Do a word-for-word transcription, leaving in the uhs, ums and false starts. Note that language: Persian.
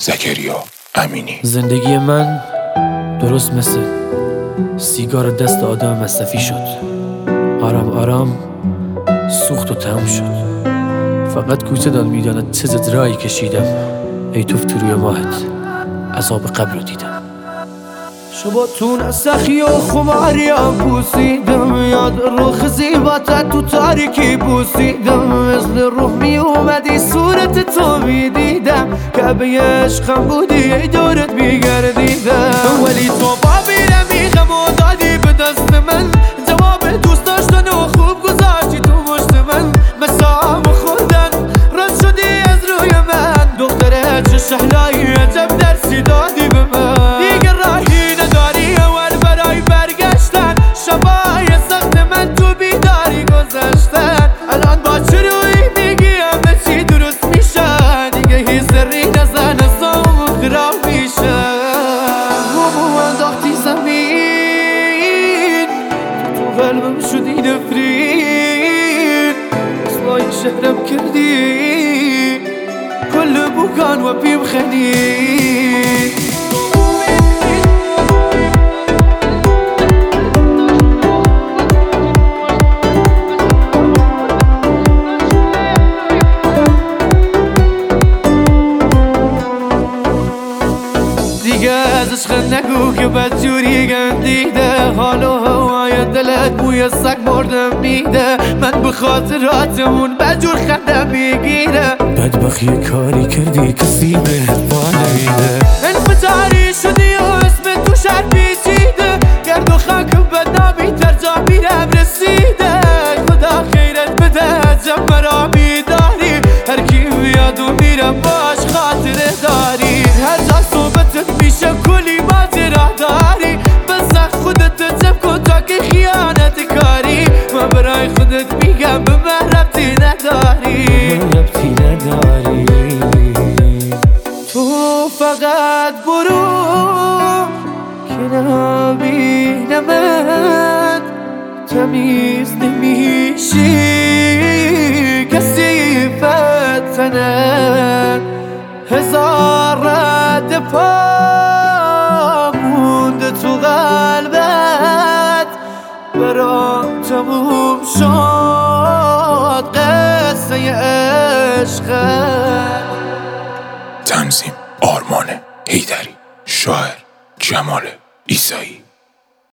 زکریا امینی. زندگی من درست مثل سیگار دست آدم مصرفی شد. آرام آرام سوخت و تموم شد. فقط کوچه داد میداند چه زجرایی کشیدم. ای توف تو روی ماهت عذاب قبر رو دیدم. شباتون از سخی و خماریم پوسیدم، یاد روح زیباتت تو تاریکی پوسیدم. مثل روح می اومدی صورت تو می دیدم، که به عشقم بودی ای دورت می گردیدم. ولی تو بابی رمیخم و دادی به دست من، جواب دوست داشتن و خوب گذاشتی تو مشت من. مسام خوردن رد شدی از روی من، دختره چه شهلایی عجب درسی دادی به من. دیگه راهی نداری اول برای برگشتن، شبای سخت من تو بیداری گذشتن. الان با چه روی میگی همه چی درست میشه، دیگه هیچ سری نزن اصامو خراب میشه. همو انداختی زمین، تو قلبم شدی نفرین، اصلای شهرم کردی کل بوکان و بیم خنید. دیگه از عشق نگو که بدجوری گندیده، حال و هوای دلت بوی سگ مردم میده. من به خاطراتمون بجور خندم میگیره، بدبخت یه کاری کردی کسی بهت با نمیده. انفجاری شدی و اسم تو شهر پیچیده، گرد و خاک بدنامی تر جا میرم رسیده. خدا خیرت بده جمع مرا میداری، هر کی بیاد و میرم باش خاطره داری. هر جا صحبتت میشه کلی ماجرا داری، بزن خودت جمع کن تا که خیانت کاری. من برای خودت میگم به من ربطی نداری، من ربطی نداری. تو فقط برو که نبینمت، تمیز نمیشی کسی فتنه. هزار رد پا مونده تو قلبت، برام تموم شد قصه عشقت. تنظیم آرمان حیدری، شاعر جمال عیسایی.